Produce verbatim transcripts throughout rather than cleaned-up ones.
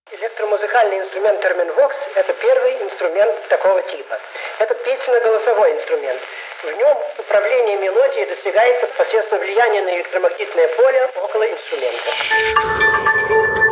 Электромузыкальный инструмент терминвокс – это первый инструмент такого типа. Это песенно-голосовой инструмент. В нем управление мелодией достигается посредством влияния на электромагнитное поле около инструмента.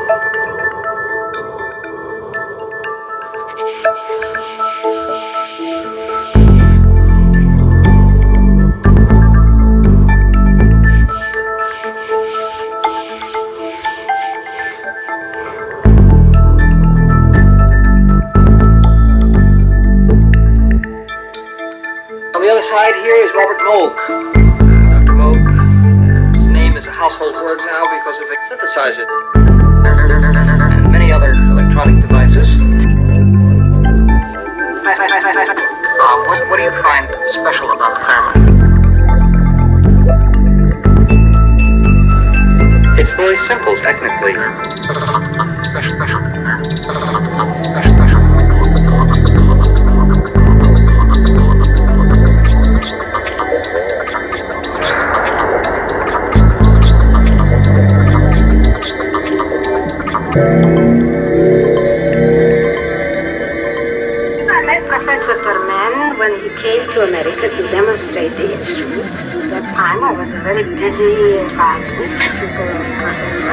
On the other side here is Robert Moog. Uh, Doctor Moog, his name is a household word now because of the synthesizer and many other electronic devices. Uh, what, what do you find special about Theremin? It's very simple technically. Special, special, special, special. I met Professor Termen when he came to America to demonstrate the instrument. At that time, I was a very busy violinist, pupil of Professor.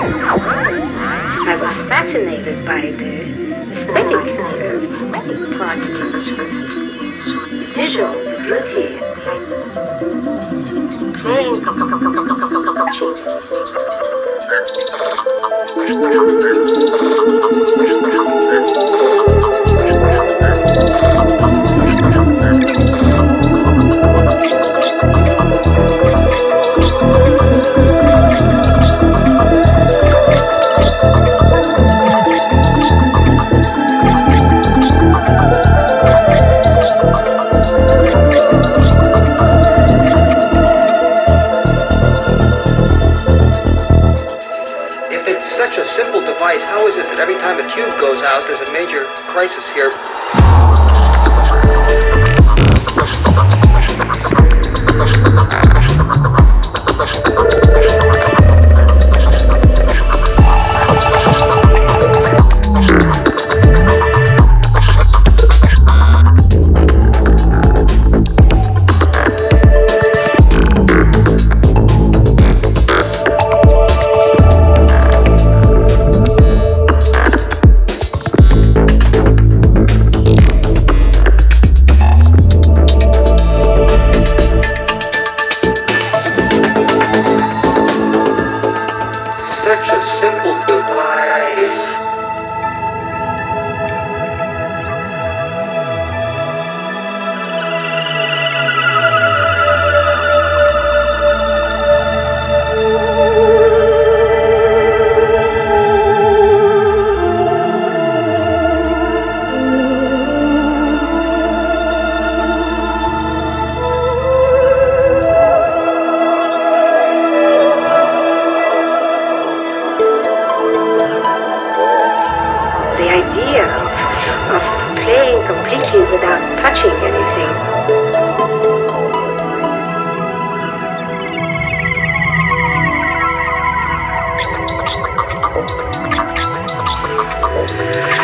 I was fascinated by the aesthetic, the aesthetic part of the instrument, the visual, the beauty, playing, Such a simple device, how is it that every time a tube goes out, there's a major crisis here? Such a simple device. the idea of, of playing completely without touching anything.